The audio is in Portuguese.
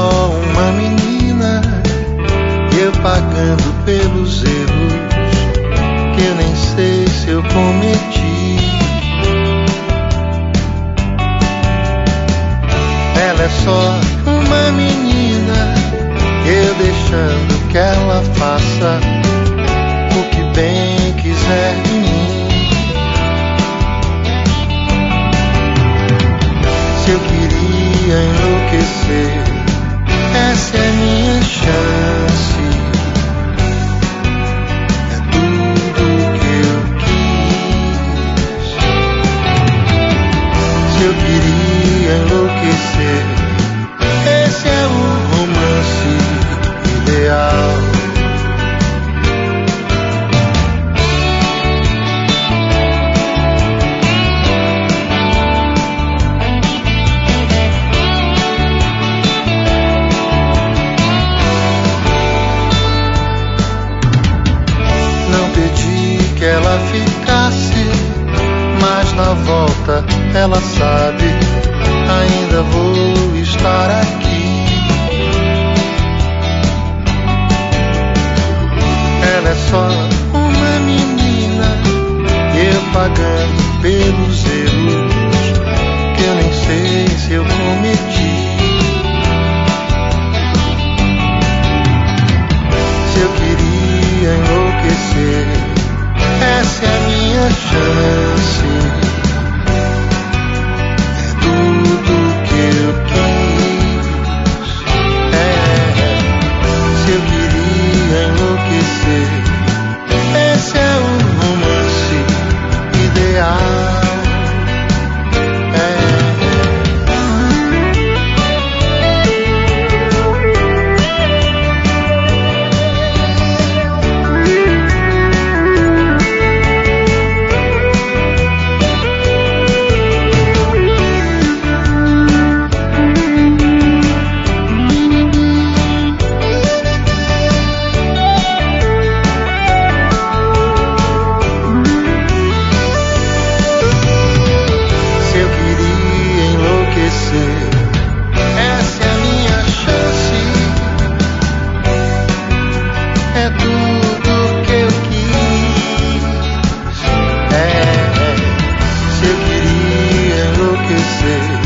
só uma menina e eu pagando pelos erros que eu nem sei se eu cometi. Ela é só uma menina, eu deixando que ela faça o que bem quiser de mim. Se eu queria enlouquecer, essa é a minha chance. É tudo que eu quis. Se eu queria enlouquecer, esse é o romance ideal. Que ela ficasse, mas na volta ela sabe, ainda vou estar aqui. Ela é só uma menina, eu pagando pelos erros que eu nem sei se eu cometi. Se eu queria enlouquecer, essa é a minha chance. É tudo que eu quis. Se eu queria enlouquecer, esse é o romance ideal. Essa é a minha chance. É tudo que eu quis. Se eu queria enlouquecer,